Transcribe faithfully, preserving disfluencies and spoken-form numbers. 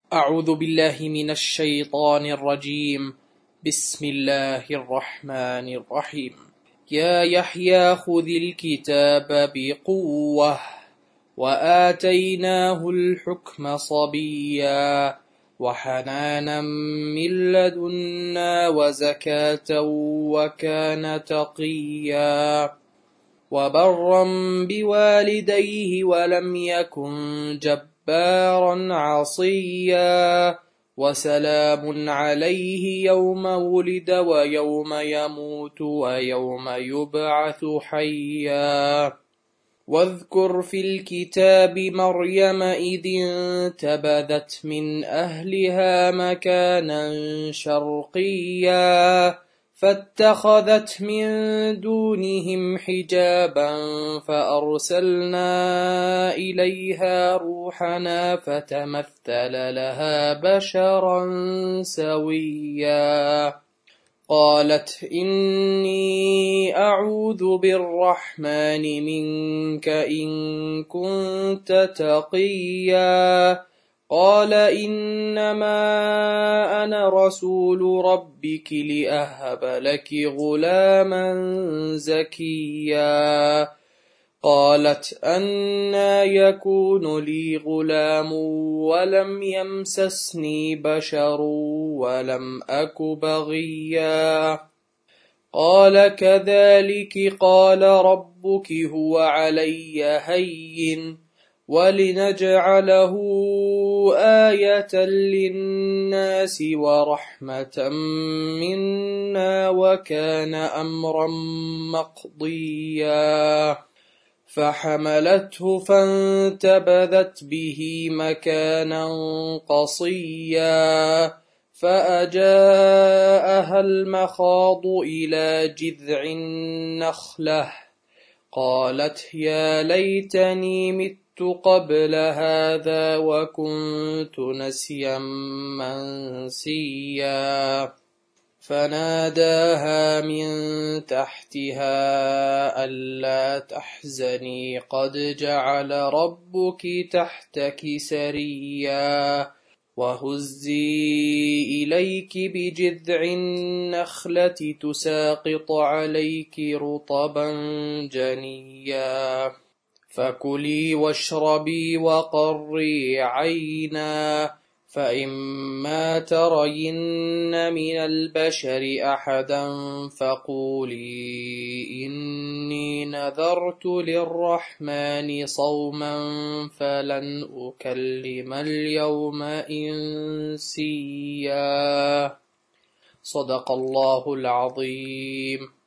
أعوذ بالله من الشيطان الرجيم. بسم الله الرحمن الرحيم. يا يحيى خذ الكتاب بقوة وآتيناه الحكم صبيا وحنانا من لدنا وزكاة وكان تقيا وبرا بوالديه ولم يكن جبارا عصيا وسلام عليه يوم ولد ويوم يموت ويوم يبعث حيا واذكر في الكتاب مريم إذ انتبذت من أهلها مكانا شرقيا فاتخذت من دونهم حجابا فأرسلنا إليها روحنا فتمثل لها بشرا سويا قالت إني أعوذ بالرحمن منك إن كنت تقيا قال إنما أنا رسول ربك لأهب لك غلاما زكيا قالت أنى يكون لي غلام ولم يمسسني بشر ولم أك بغيا قال كذلك قال ربك هو علي هين ولنجعله آية للناس ورحمة منا وكان أمرا مقضيا فحملته فانتبذت به مكانا قصيا فأجاءها المخاض إلى جذع النخلة قالت يا ليتني مت قبل هذا وكنت نسيا منسيا فناداها من تحتها ألا تحزني قد جعل ربك تحتك سريا وهزي إليك بجذع النخلة تساقط عليك رطبا جنيا فكلي واشربي وقري عينا فإما ترين من البشر أحدا فقولي إني نذرت للرحمن صوما فلن أكلم اليوم إنسيا. صدق الله العظيم.